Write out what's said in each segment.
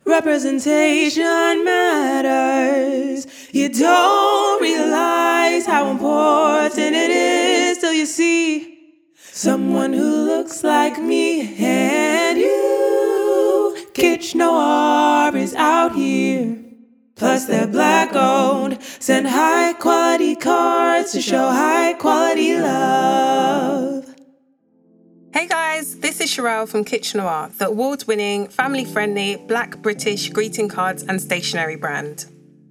Representation matters. You don't realize how important it is till you see someone who looks like me and you. Kitchener is out here. Plus they're black owned. Send high quality cards to show high quality love. Hey guys, this is Sherelle from Kitchener, the award-winning, family-friendly, Black British greeting cards and stationery brand.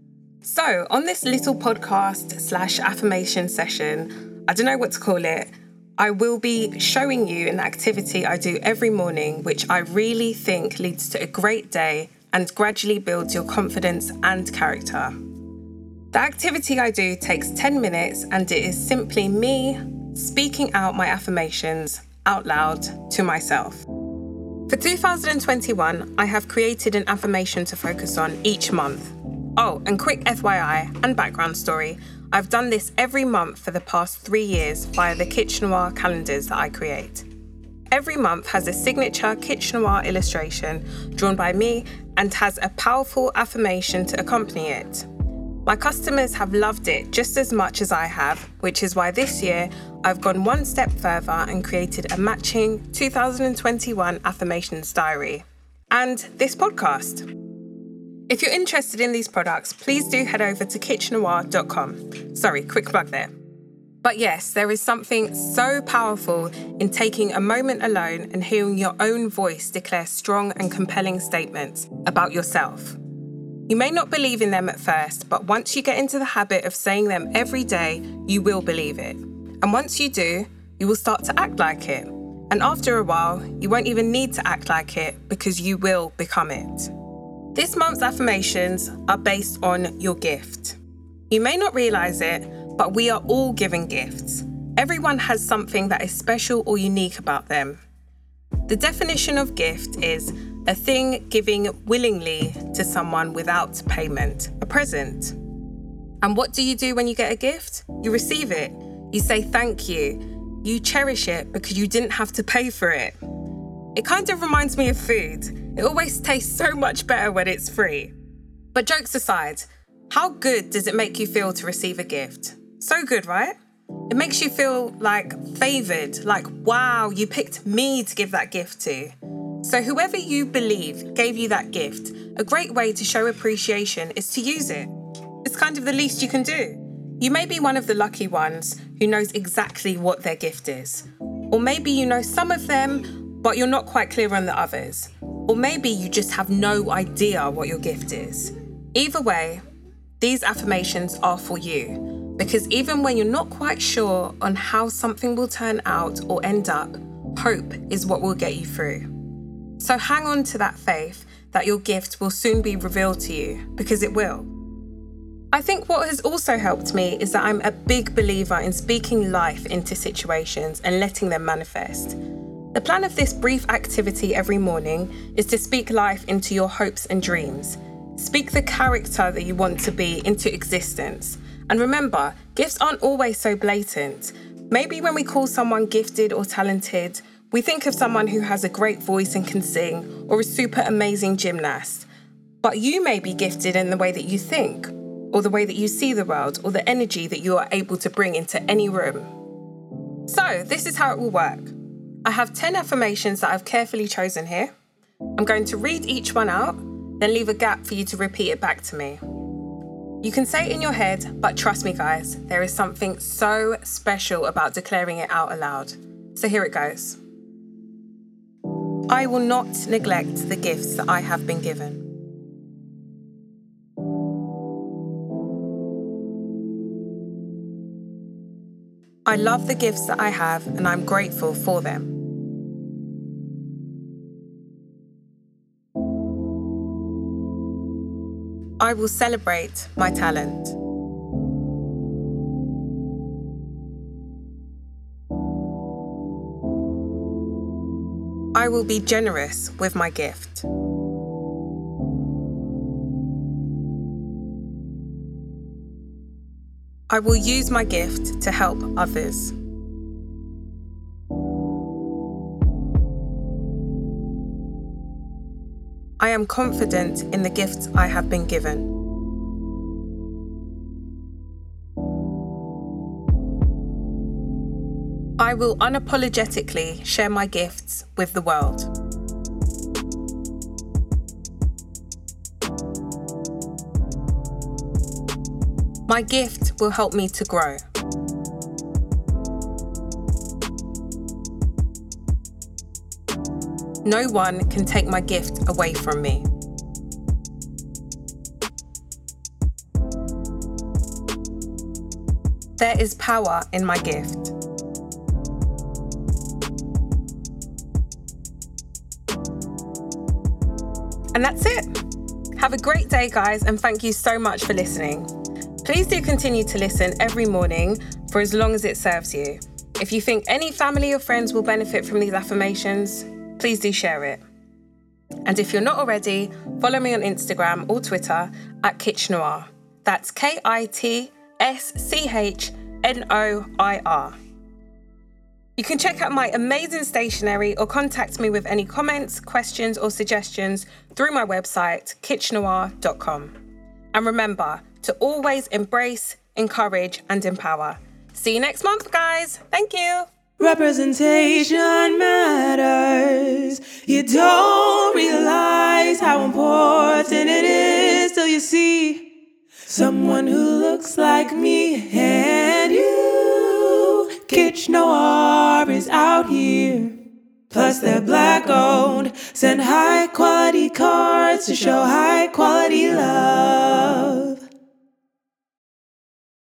So, on this little podcast / affirmation session, I don't know what to call it, I will be showing you an activity I do every morning, which I really think leads to a great day and gradually builds your confidence and character. The activity I do takes 10 minutes and it is simply me speaking out my affirmations out loud to myself. For 2021, I have created an affirmation to focus on each month. Oh, and quick FYI and background story, I've done this every month for the past 3 years via the Kitchener calendars that I create. Every month has a signature Kitchener illustration drawn by me and has a powerful affirmation to accompany it. My customers have loved it just as much as I have, which is why this year I've gone one step further and created a matching 2021 affirmations diary and this podcast. If you're interested in these products, please do head over to kitchener.com. Sorry, quick plug there. But yes, there is something so powerful in taking a moment alone and hearing your own voice declare strong and compelling statements about yourself. You may not believe in them at first, but once you get into the habit of saying them every day, you will believe it. And once you do, you will start to act like it. And after a while, you won't even need to act like it because you will become it. This month's affirmations are based on your gift. You may not realize it, but we are all given gifts. Everyone has something that is special or unique about them. The definition of gift is a thing giving willingly to someone without payment, a present. And what do you do when you get a gift? You receive it. You say thank you. You cherish it because you didn't have to pay for it. It kind of reminds me of food. It always tastes so much better when it's free. But jokes aside, how good does it make you feel to receive a gift? So good, right? It makes you feel like favoured, like, wow, you picked me to give that gift to. So whoever you believe gave you that gift, a great way to show appreciation is to use it. It's kind of the least you can do. You may be one of the lucky ones who knows exactly what their gift is. Or maybe you know some of them, but you're not quite clear on the others. Or maybe you just have no idea what your gift is. Either way, these affirmations are for you. Because even when you're not quite sure on how something will turn out or end up, hope is what will get you through. So hang on to that faith that your gift will soon be revealed to you, because it will. I think what has also helped me is that I'm a big believer in speaking life into situations and letting them manifest. The plan of this brief activity every morning is to speak life into your hopes and dreams. Speak the character that you want to be into existence. And remember, gifts aren't always so blatant. Maybe when we call someone gifted or talented, we think of someone who has a great voice and can sing, or a super amazing gymnast. But you may be gifted in the way that you think, or the way that you see the world, or the energy that you are able to bring into any room. So, this is how it will work. I have 10 affirmations that I've carefully chosen here. I'm going to read each one out, then leave a gap for you to repeat it back to me. You can say it in your head, but trust me guys, there is something so special about declaring it out aloud. So here it goes. I will not neglect the gifts that I have been given. I love the gifts that I have and I'm grateful for them. I will celebrate my talent. I will be generous with my gift. I will use my gift to help others. I am confident in the gifts I have been given. I will unapologetically share my gifts with the world. My gift will help me to grow. No one can take my gift away from me. There is power in my gift. And that's it. Have a great day, guys, and thank you so much for listening. Please do continue to listen every morning for as long as it serves you. If you think any family or friends will benefit from these affirmations, please do share it. And if you're not already, follow me on Instagram or Twitter at KitchNoir. That's KITSCHNOIR. You can check out my amazing stationery or contact me with any comments, questions, or suggestions through my website, kitchnoir.com. And remember to always embrace, encourage, and empower. See you next month, guys. Thank you. Representation matters. You don't realize how important it is till you see someone who looks like me and you. KitchNoir is out here. Plus they're black owned. Send high quality cards to show high quality love.